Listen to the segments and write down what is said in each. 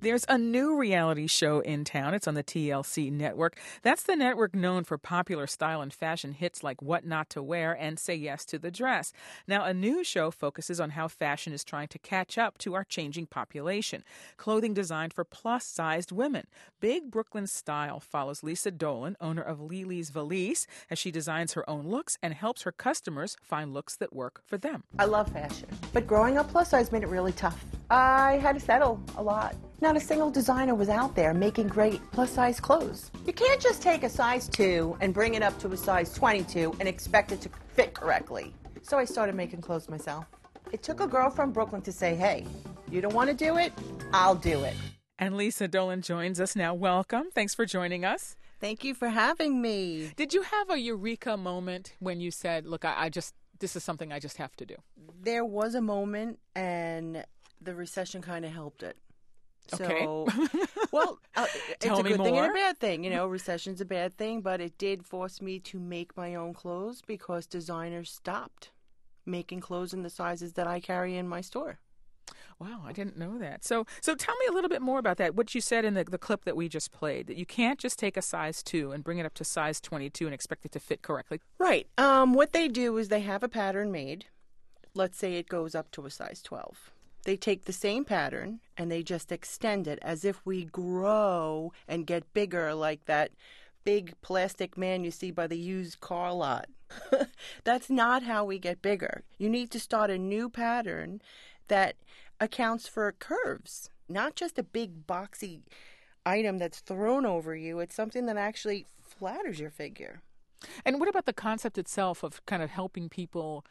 There's a new reality show in town. It's on the TLC network. That's the network known for popular style and fashion hits like What Not to Wear and Say Yes to the Dress. Now, a new show focuses on how fashion is trying to catch up to our changing population. Clothing designed for plus-sized women. Big Brooklyn Style follows Lisa Dolan, owner of Lily's Valise, as she designs her own looks and helps her customers find looks that work for them. I love fashion, but growing up plus size made it really tough. I had to settle a lot. Not a single designer was out there making great plus-size clothes. You can't just take a size 2 and bring it up to a size 22 and expect it to fit correctly. So I started making clothes myself. It took a girl from Brooklyn to say, hey, you don't want to do it? I'll do it. And Lisa Dolan joins us now. Welcome. Thanks for joining us. Thank you for having me. Did you have a eureka moment when you said, look, this is something I just have to do? There was a moment, and the recession kind of helped it. Okay. So, well, it's Tell a me good thing and more. a bad thing. You know, recession's a bad thing, but it did force me to make my own clothes because designers stopped making clothes in the sizes that I carry in my store. Wow, I didn't know that. So tell me a little bit more about that. What you said in the clip that we just played, that you can't just take a size 2 and bring it up to size 22 and expect it to fit correctly. Right. What they do is they have a pattern made. Let's say it goes up to a size 12. They take the same pattern and they just extend it as if we grow and get bigger like that big plastic man you see by the used car lot. That's not how we get bigger. You need to start a new pattern that accounts for curves, not just a big boxy item that's thrown over you. It's something that actually flatters your figure. And what about the concept itself of kind of helping people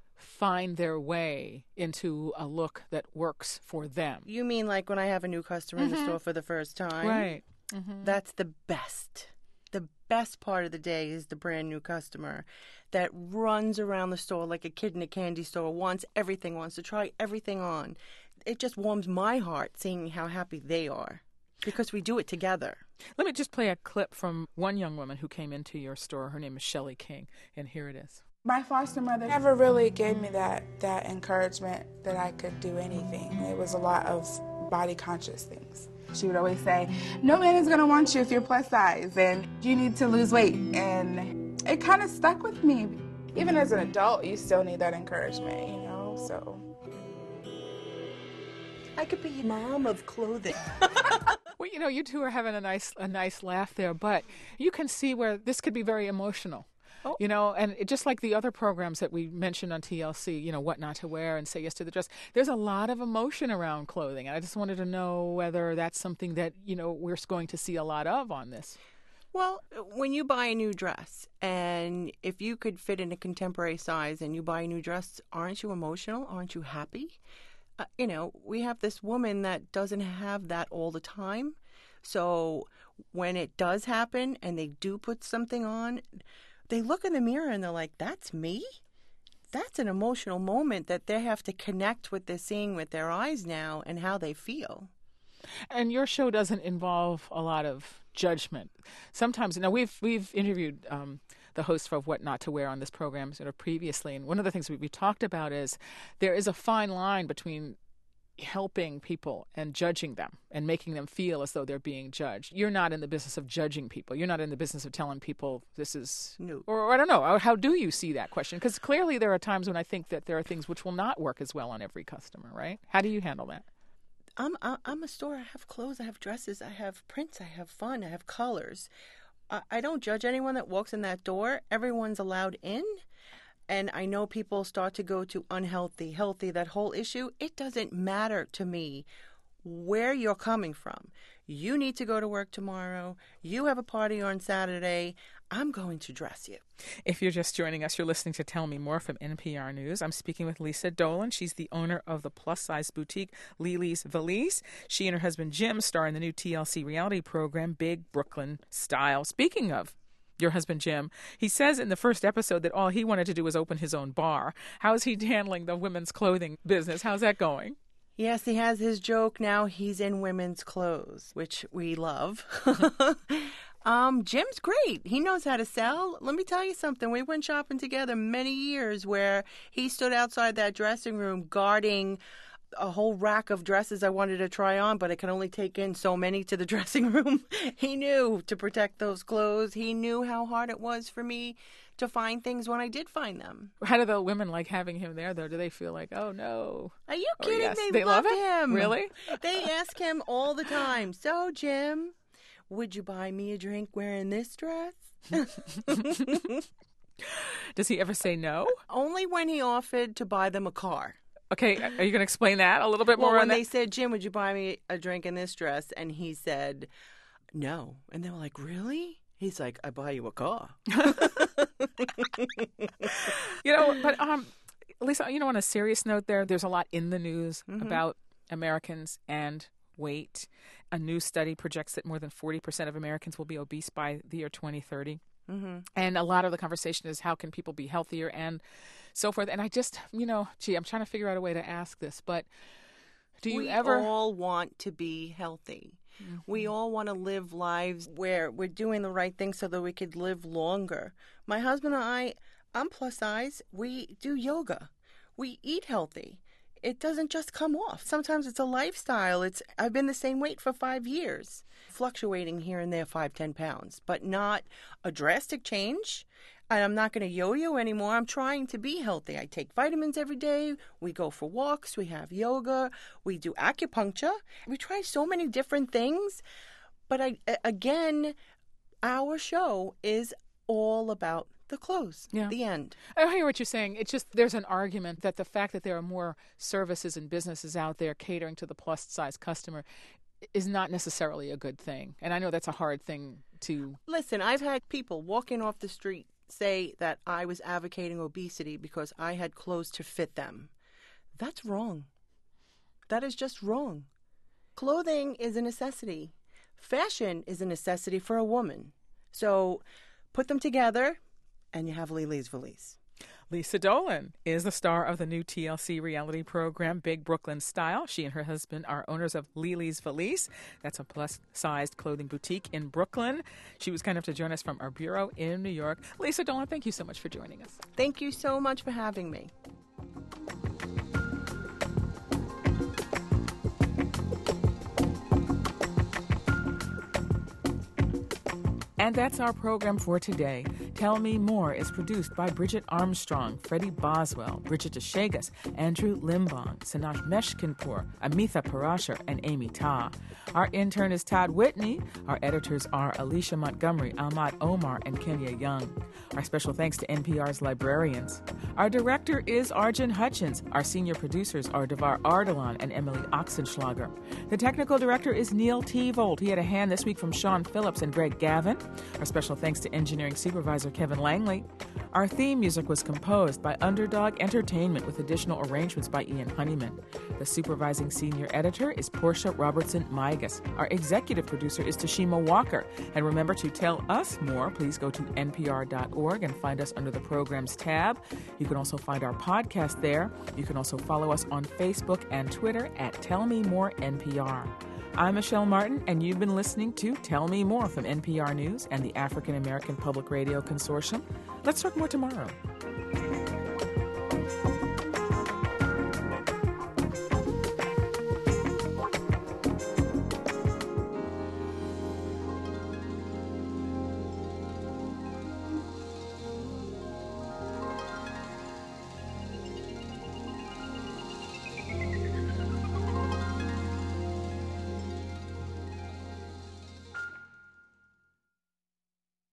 find their way into a look that works for them? You mean like when I have a new customer in the store for the first time? Right. Mm-hmm. That's the best. The best part of the day is the brand new customer that runs around the store like a kid in a candy store, wants everything, wants to try everything on. It just warms my heart seeing how happy they are because we do it together. Let me just play a clip from one young woman who came into your store. Her name is Shelley King, and here it is. My foster mother never really gave me that encouragement that I could do anything. It was a lot of body conscious things. She would always say, no man is going to want you if you're plus size and you need to lose weight. And it kind of stuck with me. Even as an adult, you still need that encouragement, you know, so. I could be mom of clothing. Well, you know, you two are having a nice laugh there, but you can see where this could be very emotional. Oh. You know, and just like the other programs that we mentioned on TLC, you know, What Not to Wear and Say Yes to the Dress, there's a lot of emotion around clothing. And I just wanted to know whether that's something that, you know, we're going to see a lot of on this. Well, when you buy a new dress, and if you could fit in a contemporary size and you buy a new dress, aren't you emotional? Aren't you happy? You know, we have this woman that doesn't have that all the time. So when it does happen and they do put something on, they look in the mirror and they're like, that's me? That's an emotional moment that they have to connect what they're seeing with their eyes now and how they feel. And your show doesn't involve a lot of judgment. Sometimes, now we've interviewed the host of What Not to Wear on this program sort of previously, and one of the things we talked about is there is a fine line between helping people and judging them and making them feel as though they're being judged. You're not in the business of judging people. You're not in the business of telling people this is... No. Or I don't know. How do you see that question? Because clearly there are times when I think that there are things which will not work as well on every customer, right? How do you handle that? I'm a store. I have clothes. I have dresses. I have prints. I have fun. I have colors. I don't judge anyone that walks in that door. Everyone's allowed in. And I know people start to go to unhealthy, healthy, that whole issue. It doesn't matter to me where you're coming from. You need to go to work tomorrow. You have a party on Saturday. I'm going to dress you. If you're just joining us, you're listening to Tell Me More from NPR News. I'm speaking with Lisa Dolan. She's the owner of the plus-size boutique Lily's Valise. She and her husband Jim star in the new TLC reality program Big Brooklyn Style. Speaking of your husband Jim, he says in the first episode that all he wanted to do was open his own bar. How is he handling the women's clothing business? How's that going? Yes, he has his joke. Now he's in women's clothes, which we love. Jim's great. He knows how to sell. Let me tell you something. We went shopping together many years where he stood outside that dressing room guarding a whole rack of dresses I wanted to try on, but I could only take in so many to the dressing room. He knew to protect those clothes. He knew how hard it was for me to find things when I did find them. How do the women like having him there, though? Do they feel like, oh, no? Are you Oh, kidding? yes. They love it? him. Really? They ask him all the time, so, Jim, would you buy me a drink wearing this dress? Does he ever say no? Only when he offered to buy them a car. Okay, are you going to explain that a little bit Well, more when on that? they said, Jim, would you buy me a drink in this dress? And he said, no. And they were like, really? He's like, I buy you a car. But Lisa, on a serious note there's a lot in the news about Americans and weight. A new study projects that more than 40% of Americans will be obese by the year 2030. And a lot of the conversation is how can people be healthier and so forth. And I just, I'm trying to figure out a way to ask this, but we all want to be healthy. We all want to live lives where we're doing the right thing so that we could live longer. My husband and I'm plus size. We do yoga. We eat healthy. It doesn't just come off. Sometimes it's a lifestyle. I've been the same weight for 5 years, fluctuating here and there 5-10 pounds, but not a drastic change. And I'm not going to yo-yo anymore. I'm trying to be healthy. I take vitamins every day. We go for walks. We have yoga. We do acupuncture. We try so many different things. But again, our show is all about the clothes. Yeah. The end. I hear what you're saying. It's just there's an argument that the fact that there are more services and businesses out there catering to the plus size customer is not necessarily a good thing. And I know that's a hard thing to... Listen, I've had people walking off the street say that I was advocating obesity because I had clothes to fit them. That's wrong. That is just wrong. Clothing is a necessity. Fashion is a necessity for a woman. So put them together and you have Lily's Valise. Lisa Dolan is the star of the new TLC reality program, Big Brooklyn Style. She and her husband are owners of Lily's Valise. That's a plus-sized clothing boutique in Brooklyn. She was kind enough to join us from our bureau in New York. Lisa Dolan, thank you so much for joining us. Thank you so much for having me. And that's our program for today. Tell Me More is produced by Bridget Armstrong, Freddie Boswell, Bridget Deshagas, Andrew Limbong, Sanaj Meshkinpour, Amitha Parashar, and Amy Ta. Our intern is Todd Whitney. Our editors are Alicia Montgomery, Ahmad Omar, and Kenya Young. Our special thanks to NPR's librarians. Our director is Arjun Hutchins. Our senior producers are Devar Ardalan and Emily Oxenschlager. The technical director is Neil Tevold. He had a hand this week from Sean Phillips and Greg Gavin. Our special thanks to engineering supervisor Kevin Langley. Our theme music was composed by Underdog Entertainment with additional arrangements by Ian Honeyman. The supervising senior editor is Portia Robertson Migas. Our executive producer is Tashima Walker. And remember to tell us more. Please go to npr.org and find us under the programs tab. You can also find our podcast there. You can also follow us on Facebook and Twitter at Tell Me More NPR. I'm Michelle Martin, and you've been listening to Tell Me More from NPR News and the African American Public Radio Consortium. Let's talk more tomorrow.